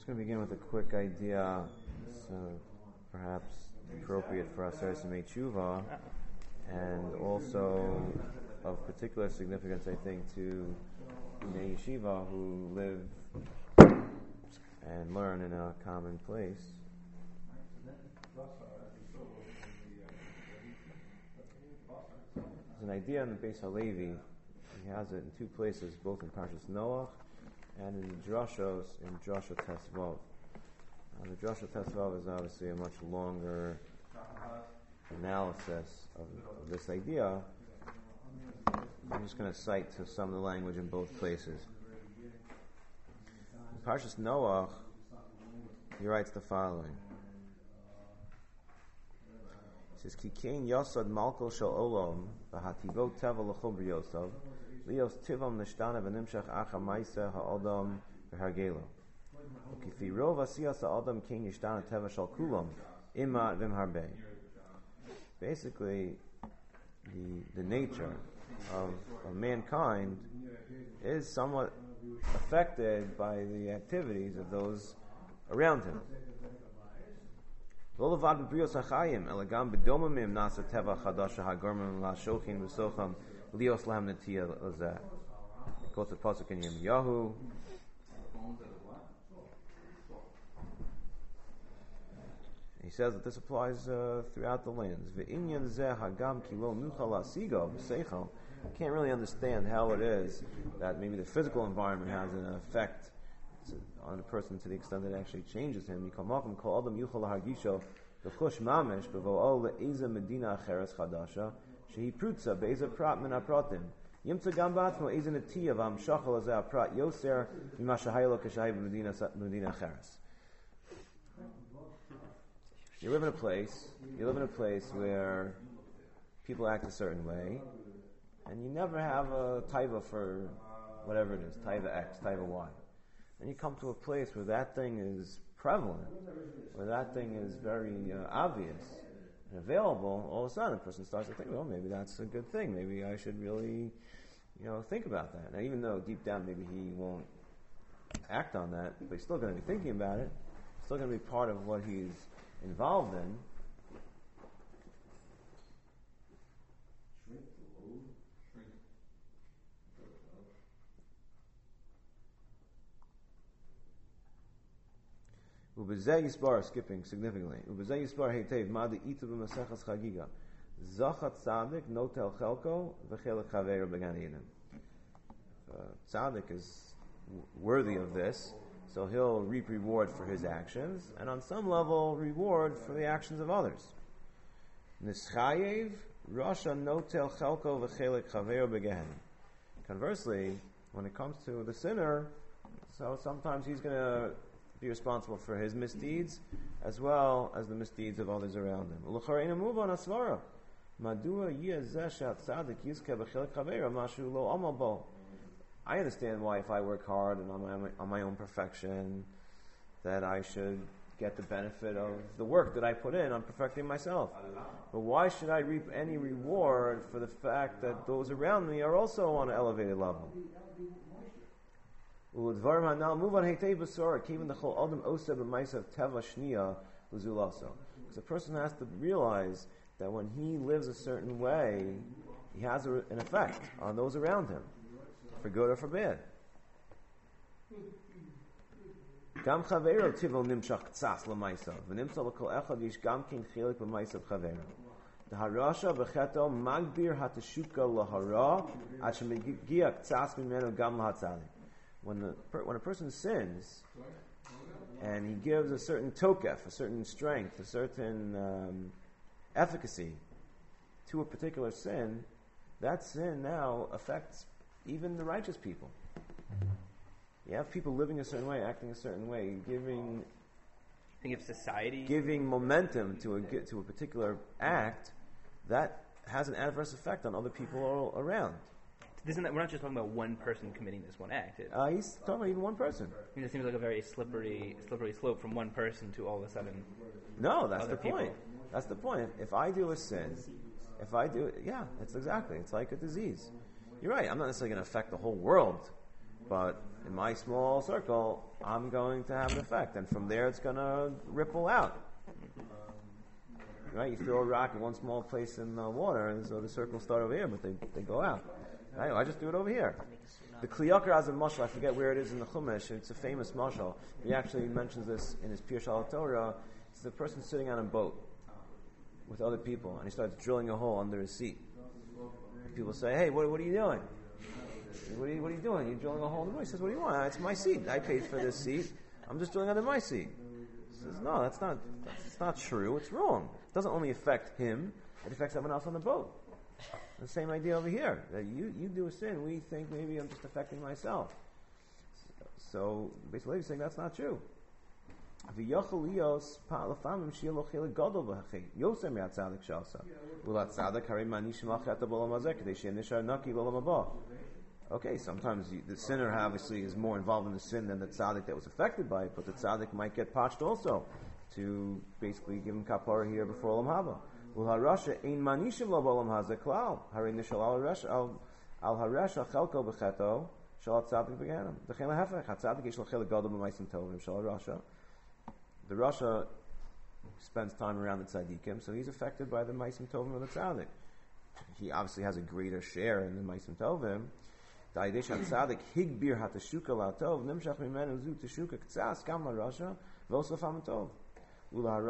just going to begin with a quick idea, so perhaps appropriate for us to make tshuva, and also of particular significance, I think, to Bnei Yeshiva who live and learn in a common place. There's an idea in the Beis Halevi. He has it in two places, both in Parshas Noach and in the Drashos, in Drasha Tesvav. The Drasha Tesvav is obviously a much longer analysis of this idea. I'm just going to cite to some of the language in both places. In Parshas Noach, he writes the following. He says, Kikein yosad malko shel olam v'hativot teva l'chol b'yosav lios tivam nishtana v'nimshach acha maisa ha'odam v'hargelo u'kifi rov asiyas ha'odam kein yishtana teva shel kulam ima v'mharbei. Basically, the nature of mankind is somewhat affected by the activities of those around him. Quotes the pasuk in Yirmiyahu. He says that this applies throughout the lands. Can't really understand how it is that maybe the physical environment has an effect on a person to the extent that it actually changes him. You live in a place where people act a certain way, and you never have a taiva for whatever it is, taiva X, taiva Y. And you come to a place where that thing is prevalent, where that thing is very obvious and available. All of a sudden, a person starts to think, well, maybe that's a good thing. Maybe I should really, think about that. Now, even though deep down maybe he won't act on that, but he's still going to be thinking about it. It's still going to be part of what he's involved in. Ubezeh Yisbar, skipping significantly. Ubezeh Yisbar heitev madi ita b'masechas chagiga. Zachat tzadik notel chelko v'chelek chaveiro b'gan Eden. Tzadik is worthy of this, so he'll reap reward for his actions, and on some level, reward for the actions of others. Nischayev rasha notel chelko v'chelek chaveiro b'gan. Conversely, when it comes to the sinner, so sometimes he's going to be responsible for his misdeeds as well as the misdeeds of others around him. I understand why if I work hard and on my own perfection that I should get the benefit of the work that I put in on perfecting myself. But why should I reap any reward for the fact that those around me are also on an elevated level? Because a person has to realize that when he lives a certain way, he has an effect on those around him, for good or for bad. When a person sins, and he gives a certain tokef, a certain strength, a certain efficacy to a particular sin, that sin now affects even the righteous people. You have people living a certain way, acting a certain way, giving momentum to a particular act that has an adverse effect on other people all around. We're not just talking about one person committing this one act. He's talking about even one person. It seems like a very slippery slope from one person to all of a sudden. No, that's the point. That's the point. If I do a sin, that's exactly. It's like a disease. You're right. I'm not necessarily going to affect the whole world, but in my small circle, I'm going to have an effect, and from there it's going to ripple out. Right? You throw a rock in one small place in the water, and so the circles start over here, but they go out. Right? I just do it over here. The Kli Yakar has a mashal, I forget where it is in the Chumash, it's a famous mashal. He actually mentions this in his Pirush HaTorah. It's the person sitting on a boat with other people, and he starts drilling a hole under his seat. And people say, hey, what are you doing? What are you doing? You're drilling a hole in the boat. He says, what do you want? It's my seat. I paid for this seat. I'm just drilling under my seat. He says, no, that's not true. It's wrong. It doesn't only affect him, it affects everyone else on the boat. The same idea over here. That you do a sin, we think maybe I'm just affecting myself. So basically he's saying that's not true. Okay, sometimes the sinner obviously is more involved in the sin than the tzaddik that was affected by it, but the tzaddik might get patched also to basically give him kapara here before Olam Haba. Ulharasha ein manishim lo b'olam hazeh klal. Harei nishal al haresha chelko b'cheto shal tzaddik b'gehenim. V'chein lahefech tzaddik yesh lo chelik gadol b'maisim tovim shal rasha. The rasha spends time around the tzaddikim, so he's affected by the maisim tovim of the tzaddik. He obviously has a greater share in the maisim tovim. Da'idei shal tzaddik higbir hatashuka la'tov nimshach mimenu zu tashuka k'tzas kam la'rasha v'os lefam tov. He's going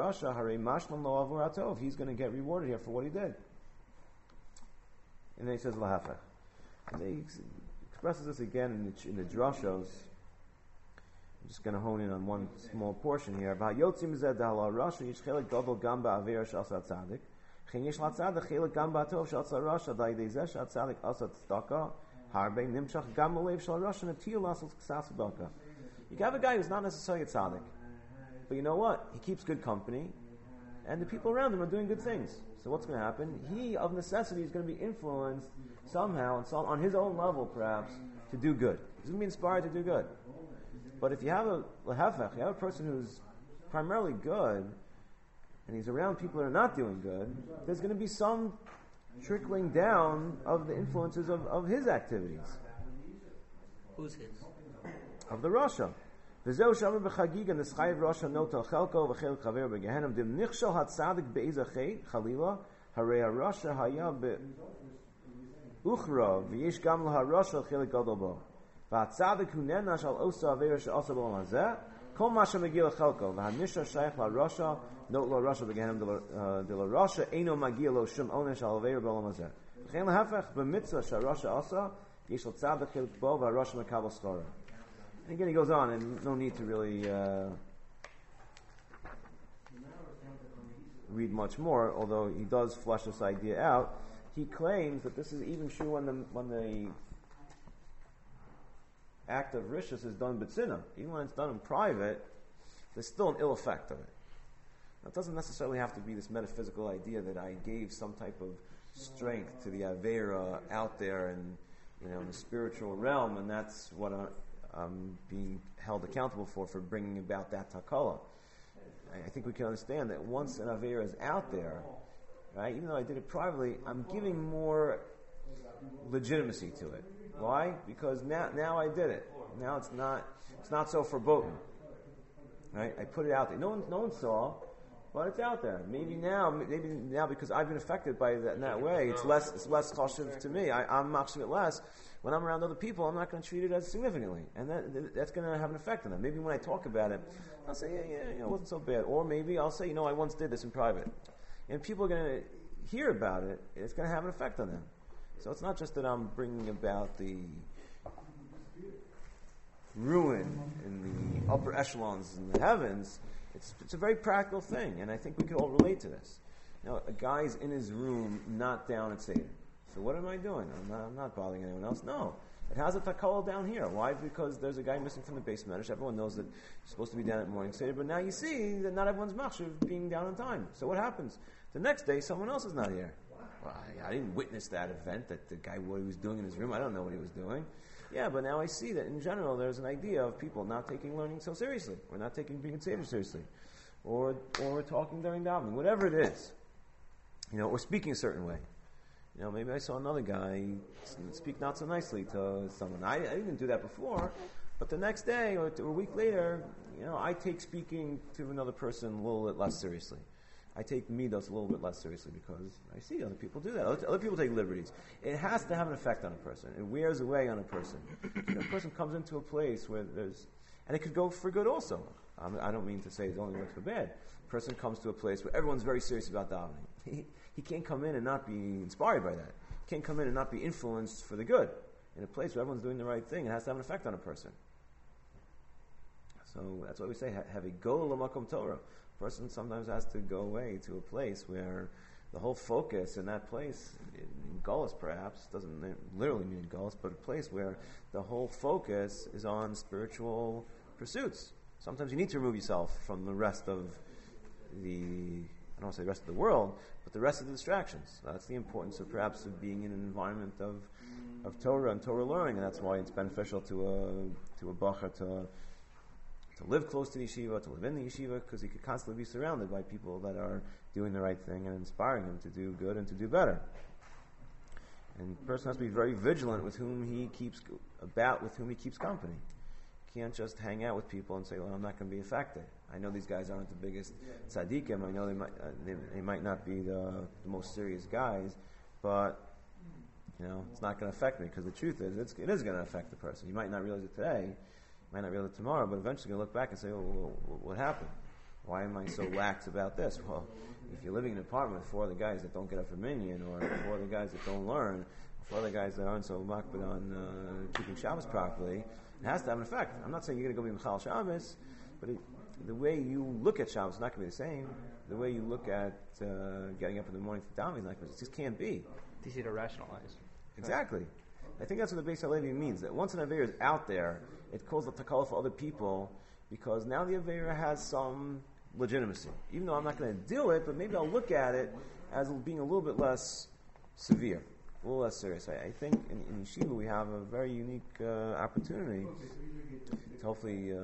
to get rewarded here for what he did. And then he says lahafech. And then he expresses this again in the drashos. I'm just going to hone in on one small portion here. You have a guy who's not necessarily a tzaddik, but you know what? He keeps good company, and the people around him are doing good things. So what's going to happen? He, of necessity, is going to be influenced somehow, and on his own level, perhaps, to do good. He's going to be inspired to do good. But if you have a person who's primarily good, and he's around people that are not doing good, there's going to be some trickling down of the influences of his activities. Who's his? Of the Rasha. וזהו שאמר בחגיגה נסחייב ראש הנוטל חלקו וחלק חבר בגהנם דם נכשל הצדיק באיזה חלילה הרי הרשע היה באוכרה ויש גם להרשע חלק גדול בו והצדיק הוא נענש על עושה עבירה שעושה בעולם הזה כל מה שמגיע לחלקו והנשע שייך לרשע נוט לרשע בגהנם דלרשע אינו מגיע לו שום עונש על עבירה בעולם הזה וכן להפך במצווה שהרשע עושה יש לצדיק חלק בו והרשע מקבל שכרו. And again, he goes on, and no need to really read much more, although he does flesh this idea out. He claims that this is even true when the act of rishus is done b'tzina. Even when it's done in private, there's still an ill effect of it. Now, it doesn't necessarily have to be this metaphysical idea that I gave some type of strength to the avera out there and in the spiritual realm, and that's what I'm being held accountable for bringing about that takala. I think we can understand that once an avera is out there, right, even though I did it privately, I'm giving more legitimacy to it. Why? Because now I did it. Now it's not so verboten. Right? I put it out there. No one saw, but it's out there. Maybe now because I've been affected by that in that way, it's less chashuv to me. I'm machshav it less. When I'm around other people, I'm not going to treat it as significantly, and that's going to have an effect on them. Maybe when I talk about it, I'll say, it wasn't so bad, or maybe I'll say, I once did this in private, and people are going to hear about it. It's going to have an effect on them. So it's not just that I'm bringing about the ruin in the upper echelons in the heavens. It's a very practical thing, and I think we could all relate to this. A guy's in his room, not down at Seder. So what am I doing? I'm not bothering anyone else. No. It has a takala down here. Why? Because there's a guy missing from the base medrash. Everyone knows that you're supposed to be down at morning Seder, but now you see that not everyone's machshav being down on time. So what happens? The next day, someone else is not here. Well, I didn't witness that event, that the guy, what he was doing in his room. I don't know what he was doing. Yeah, but now I see that in general there's an idea of people not taking learning so seriously, or not taking being Seder seriously, or talking during davening, whatever it is, or speaking a certain way. Maybe I saw another guy speak not so nicely to someone. I didn't do that before, but the next day or a week later, I take speaking to another person a little bit less seriously. I take midos a little bit less seriously because I see other people do that. Other people take liberties. It has to have an effect on a person. It wears away on a person. A person comes into a place where and it could go for good also. I don't mean to say it only works for bad. A person comes to a place where everyone's very serious about davening. He can't come in and not be inspired by that. He can't come in and not be influenced for the good. In a place where everyone's doing the right thing, it has to have an effect on a person. So that's why we say, have a go l'makom Torah. A person sometimes has to go away to a place where the whole focus in that place, in Gullus perhaps, doesn't literally mean Gullus, but a place where the whole focus is on spiritual pursuits. Sometimes you need to remove yourself from the rest of I don't want to say the rest of the world, but the rest of the distractions. That's the importance of perhaps of being in an environment of Torah and Torah learning, and that's why it's beneficial to a bacher to live close to the yeshiva, to live in the yeshiva, because he could constantly be surrounded by people that are doing the right thing and inspiring him to do good and to do better. And the person has to be very vigilant with whom he keeps company. He can't just hang out with people and say, well, I'm not going to be affected. I know these guys aren't the biggest tzaddikim. I know they might not be the most serious guys, but it's not going to affect me, because the truth is it is going to affect the person. You might not realize it today, might not realize it tomorrow, but eventually you're going to look back and say, what happened? Why am I so lax about this? Well, if you're living in an apartment with 4 other guys that don't get up for minyan, or 4 other guys that don't learn, 4 other guys that aren't so makbid on keeping Shabbos properly, it has to have an effect. I'm not saying you're going to go be Michal Shabbos, but the way you look at Shabbos is not going to be the same. The way you look at getting up in the morning for davening is not going to be. It just can't be. It's easy to rationalize. Exactly. I think that's what the Beis Halevi means, that once an Aveira is out there, it calls the takala for other people, because now the Aveira has some legitimacy. Even though I'm not going to do it, but maybe I'll look at it as being a little bit less severe, a little less serious. I think in Yeshiva we have a very unique opportunity to hopefully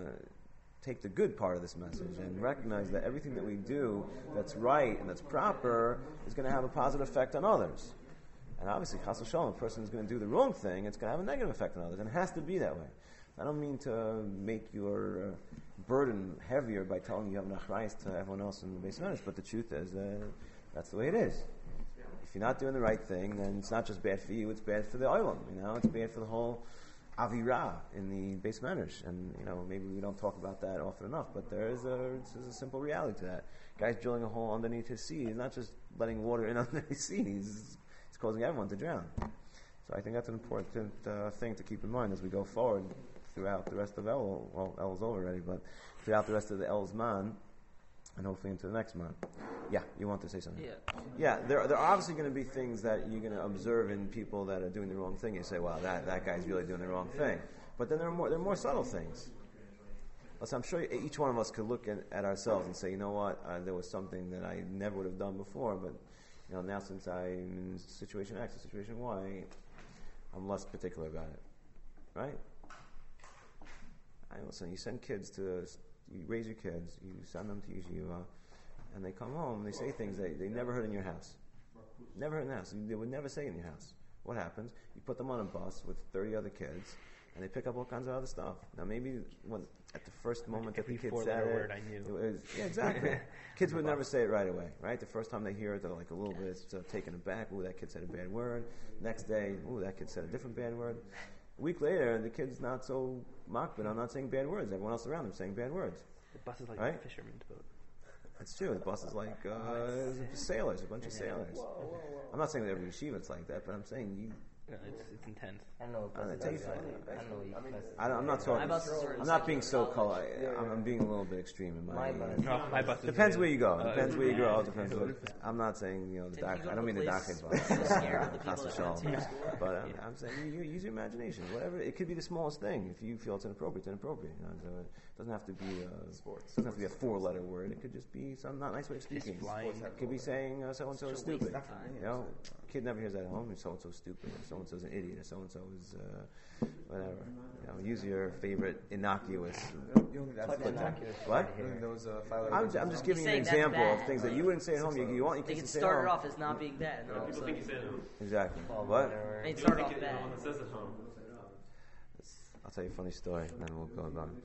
take the good part of this message and recognize that everything that we do that's right and that's proper is going to have a positive effect on others. And obviously, chas v'shalom, a person is going to do the wrong thing, it's going to have a negative effect on others, and it has to be that way. I don't mean to make your burden heavier by telling you have an achrayus to everyone else in the Beis Medrash, but the truth is that's the way it is. If you're not doing the right thing, then it's not just bad for you, it's bad for the olam. It's bad for the whole avirah in the Beis Medrash. And maybe we don't talk about that often enough, but there's a simple reality to that. Guy's drilling a hole underneath his seed. He's not just letting water in under his seed. He's causing everyone to drown. So I think that's an important thing to keep in mind as we go forward throughout the rest of El. Well, El's over already, but throughout the rest of the El's man, and hopefully into the next month. Yeah, you want to say something? Yeah. There are obviously going to be things that you're going to observe in people that are doing the wrong thing. You say, "Wow, that guy's really doing the wrong thing." But then there are more subtle things. So I'm sure each one of us could look at ourselves and say, "You know what? There was something that I never would have done before, but now since I'm in situation X or situation Y, I'm less particular about it." Right? Listen, you send kids you raise your kids, you send them to yeshiva, and they come home and they say things they never heard in your house. Never heard in the house. They would never say in your house. What happens? You put them on a bus with 30 other kids, and they pick up all kinds of other stuff. Now maybe at the first moment that the kid said it, I knew. it was, exactly. Kids would never say it right away, right? The first time they hear it, they're like a little bit taken aback. Ooh, that kid said a bad word. Next day, ooh, that kid said a different bad word. A week later, the kid's not so makbid on not saying bad words. Everyone else around him saying bad words. The bus is like right? a fisherman's boat. That's true. The bus is like sailors, a bunch of sailors. Whoa. I'm not saying that every yeshiva it's like that, but I'm saying you. No, it's intense. I don't know. I'm not talking. I'm not being so color. I'm being a little bit extreme in my. My bus is depends where you go. Depends where you grow. Depends. I'm not saying the dark. I don't mean the dachid bus. But I'm saying you use your imagination. Whatever it could be, the smallest thing. If you feel it's inappropriate, it's inappropriate. So it doesn't have to be sports. It doesn't have to be a 4-letter word. It could just be some not nice way of speaking. It could be saying so and so is stupid. Kid never hears that at home. So and so stupid. so and so's an idiot, or so and so is whatever. Use your favorite innocuous. You don't think that's Innocuous. what? Those I'm just giving you an saying that's example of bad. things that you wouldn't say at home. You want your They kids can to say at start it home. off as not being bad. And all of a People sudden, think you say it at home. Exactly. Well, What? whatever. they People start think off it- bad. no one that says at home. I'll tell you a funny story, and then we'll go on.